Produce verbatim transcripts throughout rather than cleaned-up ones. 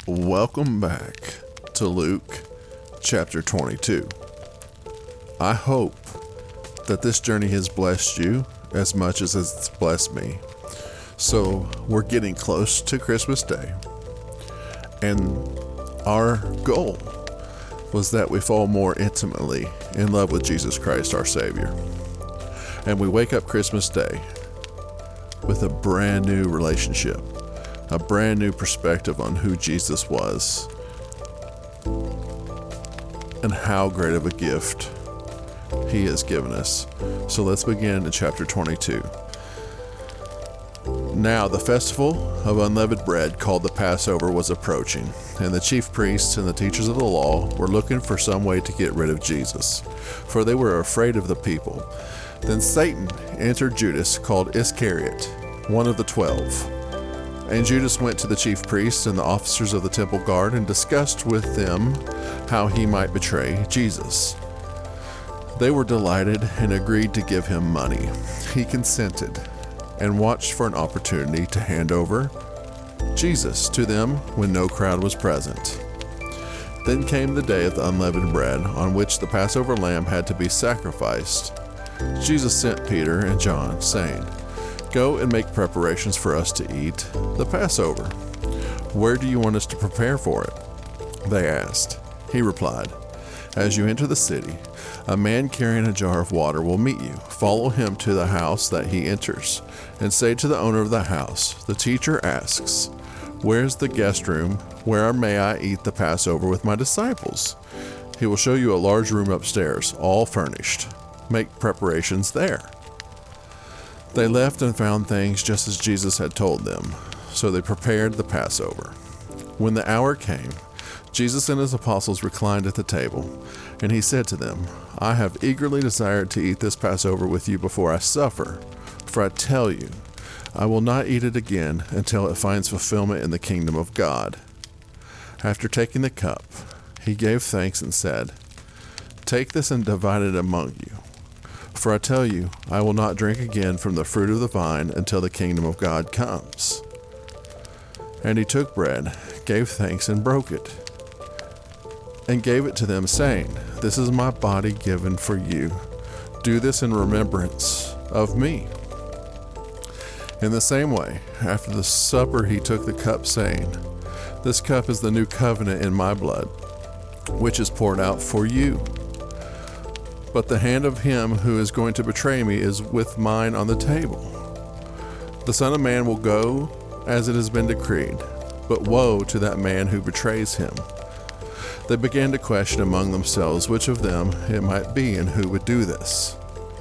Welcome back to Luke chapter twenty-two. I hope that this journey has blessed you as much as it's blessed me. So we're getting close to Christmas Day, and our goal was that we fall more intimately in love with Jesus Christ, our Savior. And we wake up Christmas Day with a brand new relationship, a brand new perspective on who Jesus was and how great of a gift he has given us. So let's begin in chapter twenty-two. Now the festival of unleavened bread called the Passover was approaching, and the chief priests and the teachers of the law were looking for some way to get rid of Jesus, for they were afraid of the people. Then Satan entered Judas, called Iscariot, one of the twelve. And Judas went to the chief priests and the officers of the temple guard and discussed with them how he might betray Jesus. They were delighted and agreed to give him money. He consented and watched for an opportunity to hand over Jesus to them when no crowd was present. Then came the day of the unleavened bread, on which the Passover lamb had to be sacrificed. Jesus sent Peter and John, saying, "Go and make preparations for us to eat the Passover." "Where do you want us to prepare for it?" they asked. He replied, "As you enter the city, a man carrying a jar of water will meet you. Follow him to the house that he enters, and say to the owner of the house, 'The teacher asks, where's the guest room where may I eat the Passover with my disciples?' He will show you a large room upstairs, all furnished. Make preparations there." They left and found things just as Jesus had told them, so they prepared the Passover. When the hour came, Jesus and his apostles reclined at the table, and he said to them, "I have eagerly desired to eat this Passover with you before I suffer, for I tell you, I will not eat it again until it finds fulfillment in the kingdom of God." After taking the cup, he gave thanks and said, "Take this and divide it among you. For I tell you, I will not drink again from the fruit of the vine until the kingdom of God comes." And he took bread, gave thanks, and broke it, and gave it to them, saying, "This is my body given for you. Do this in remembrance of me." In the same way, after the supper he took the cup, saying, "This cup is the new covenant in my blood, which is poured out for you. But the hand of him who is going to betray me is with mine on the table. The Son of Man will go as it has been decreed, but woe to that man who betrays him." They began to question among themselves which of them it might be and who would do this.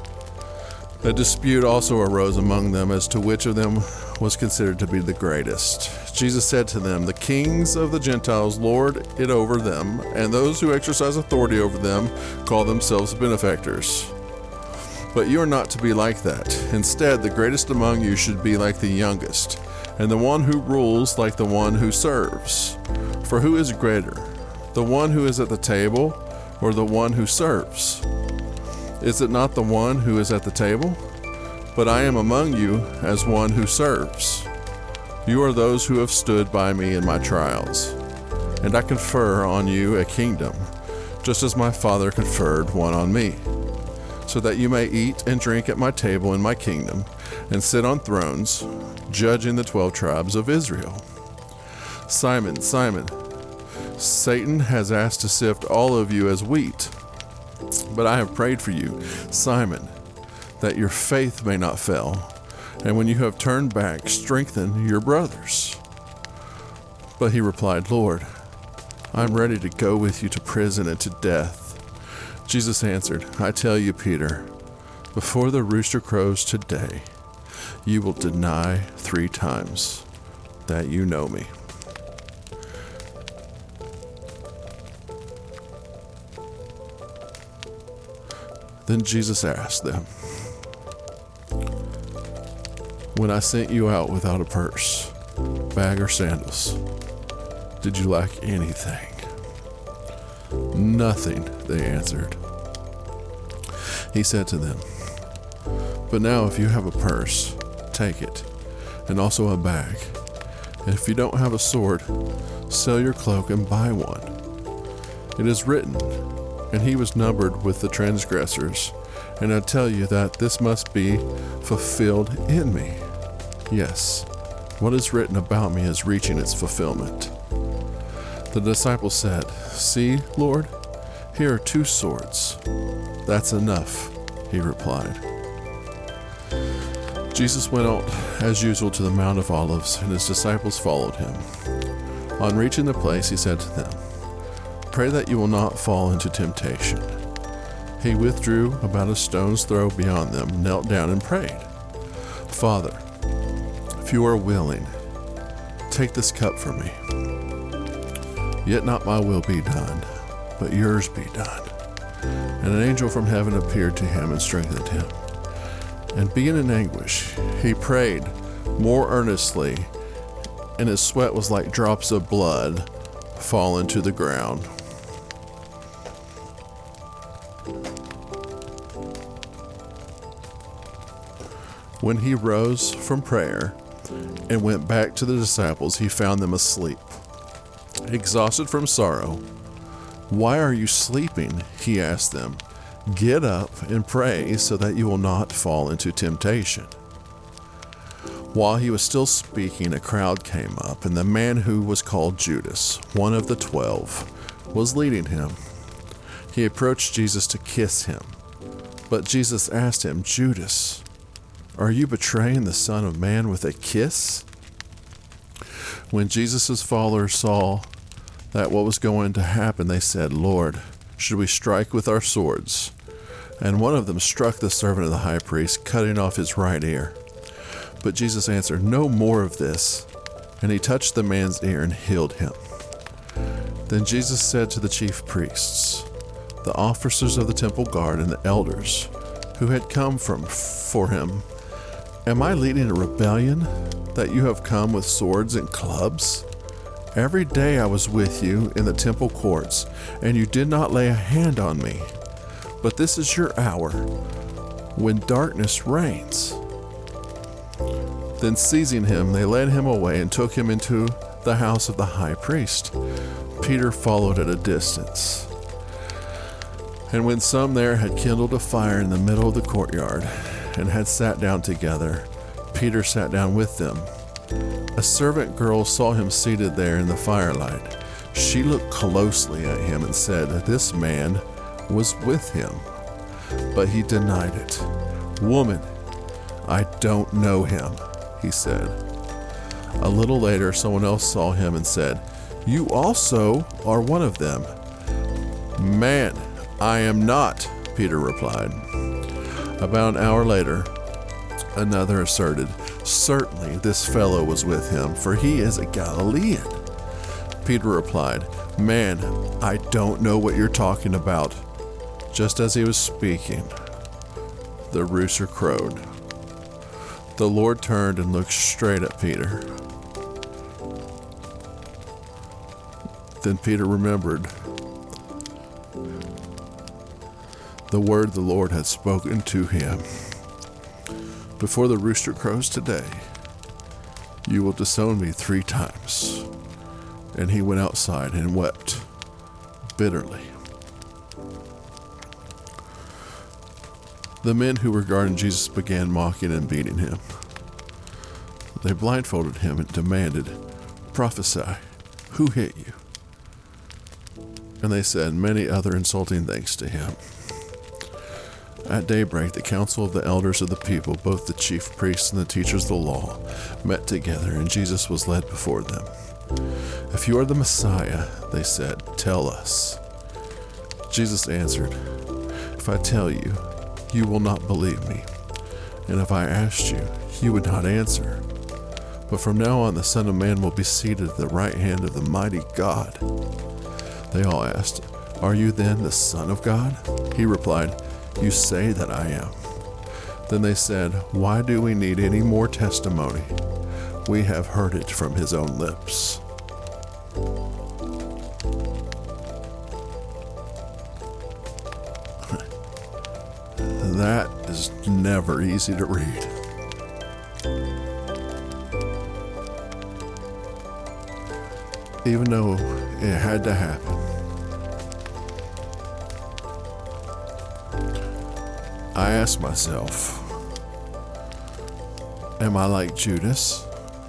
A dispute also arose among them as to which of them was considered to be the greatest. Jesus said to them, "The kings of the Gentiles lord it over them, and those who exercise authority over them call themselves benefactors. But you are not to be like that. Instead, the greatest among you should be like the youngest, and the one who rules like the one who serves. For who is greater, the one who is at the table or the one who serves? Is it not the one who is at the table? But I am among you as one who serves. You are those who have stood by me in my trials, and I confer on you a kingdom, just as my Father conferred one on me, so that you may eat and drink at my table in my kingdom, and sit on thrones, judging the twelve tribes of Israel. Simon, Simon, Satan has asked to sift all of you as wheat, but I have prayed for you, Simon, that your faith may not fail, and when you have turned back, strengthen your brothers." But he replied, "Lord, I am ready to go with you to prison and to death." Jesus answered, "I tell you, Peter, before the rooster crows today, you will deny three times that you know me." Then Jesus asked them, "When I sent you out without a purse, bag, or sandals, did you lack anything?" "Nothing," they answered. He said to them, "But now if you have a purse, take it, and also a bag. And if you don't have a sword, Sell your cloak and buy one. It is written, and he was numbered with the transgressors. And I tell you that this must be fulfilled in me. Yes, what is written about me is reaching its fulfillment. The disciples said, See, Lord, here are two swords. That's enough, he replied. Jesus went out as usual to the Mount of Olives, and his disciples followed him. On reaching the place, he said to them, Pray that you will not fall into temptation. He withdrew about a stone's throw beyond them, knelt down and prayed, Father, if you are willing, take this cup from me. Yet not my will be done, but yours be done. And an angel from heaven appeared to him and strengthened him. And being in anguish, he prayed more earnestly, and his sweat was like drops of blood falling to the ground. When he rose from prayer and went back to the disciples, he found them asleep, exhausted from sorrow. Why are you sleeping? He asked them. Get up and pray so that you will not fall into temptation. While he was still speaking, a crowd came up, and the man who was called Judas, one of the twelve, was leading him. He approached Jesus to kiss him, but Jesus asked him, Judas, are you betraying the Son of Man with a kiss? When Jesus' followers saw that what was going to happen, they said, Lord, should we strike with our swords? And one of them struck the servant of the high priest, cutting off his right ear. But Jesus answered, No more of this. And he touched the man's ear and healed him. Then Jesus said to the chief priests, the officers of the temple guard, and the elders who had come from for him, Am I leading a rebellion that you have come with swords and clubs? Every day I was with you in the temple courts, and you did not lay a hand on me. But this is your hour, when darkness reigns. Then seizing him, they led him away and took him into the house of the high priest. Peter followed at a distance. And when some there had kindled a fire in the middle of the courtyard, and had sat down together, Peter sat down with them. A servant girl saw him seated there in the firelight. She looked closely at him and said, This man was with him. But he denied it. Woman, I don't know him, he said. A little later, someone else saw him and said, You also are one of them. Man, I am not, Peter replied. About an hour later, another asserted, Certainly this fellow was with him, for he is a Galilean. Peter replied, Man, I don't know what you're talking about. Just as he was speaking, the rooster crowed. The Lord turned and looked straight at Peter. Then Peter remembered the word the Lord had spoken to him. Before the rooster crows today, you will disown me three times. And he went outside and wept bitterly. The men who were guarding Jesus began mocking and beating him. They blindfolded him and demanded, Prophesy, who hit you? And they said many other insulting things to him. At daybreak, the council of the elders of the people, both the chief priests and the teachers of the law, met together, and Jesus was led before them. If you are the Messiah, they said, tell us. Jesus answered, If I tell you, you will not believe me. And if I asked you, you would not answer. But from now on, the Son of Man will be seated at the right hand of the mighty God. They all asked, Are you then the Son of God? He replied, You say that I am. Then they said, Why do we need any more testimony? We have heard it from his own lips. That is never easy to read. even though it had to happen. I asked myself, am I like Judas?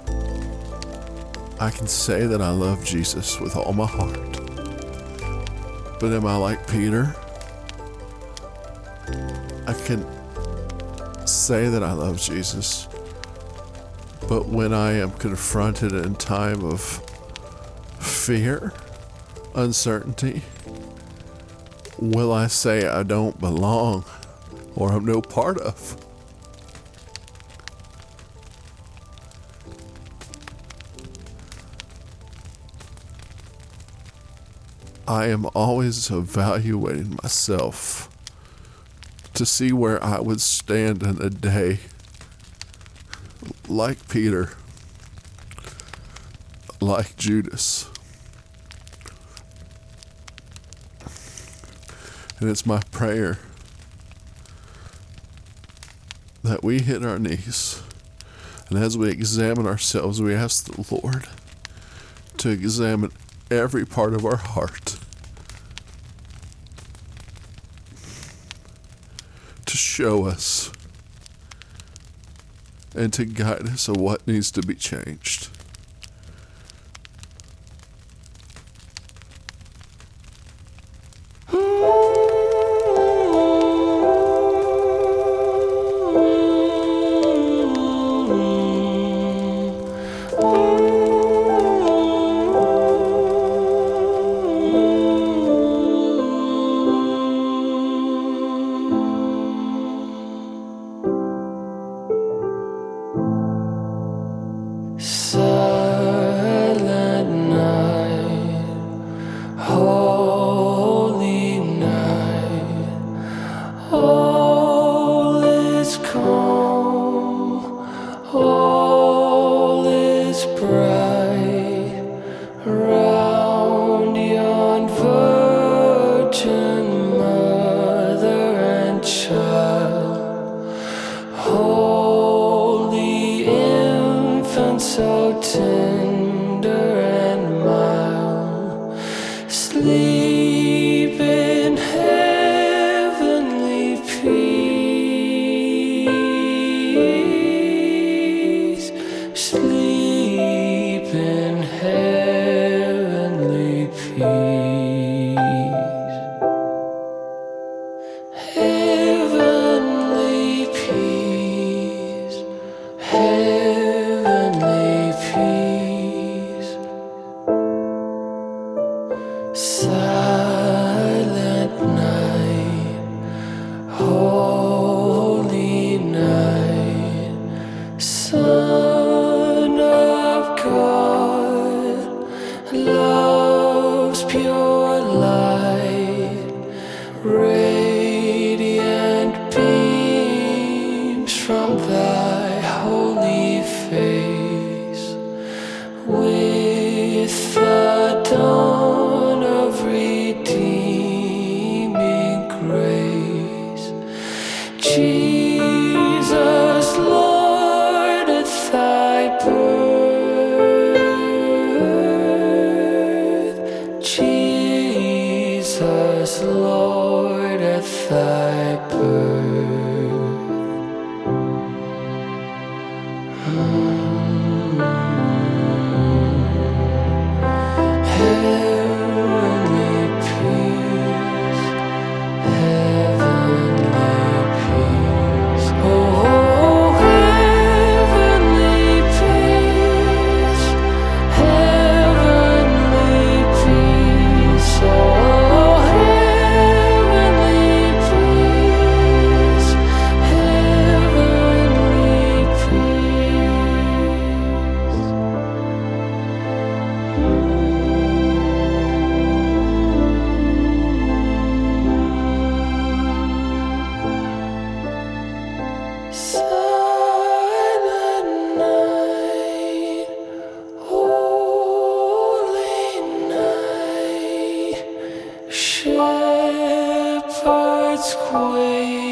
I can say that I love Jesus with all my heart. But am I like Peter? I can say that I love Jesus, but when I am confronted in time of fear, uncertainty, will I say I don't belong or I'm no part of? I am always evaluating myself to see where I would stand in a day like Peter, like Judas. And it's my prayer that we hit our knees, and as we examine ourselves, we ask the Lord to examine every part of our heart, to show us and to guide us of what needs to be changed. Silent night, holy night, all is calm, all is bright, round yon virgin mother and child, holy infant, so tender and mild, sleep in heavenly peace, sleep in heavenly peace, heavenly peace, heavenly peace. Silent night, holy night, Son of God, love's pure light, radiant beams from thy holy face, with the dawn of redeeming grace. Jesus, Lord, at thy birth, Jesus, Lord, at thy birth. Heavenly peace, heavenly peace, oh, heavenly peace, heavenly peace, oh, heavenly peace, heavenly silent night, holy night, shepherds quail.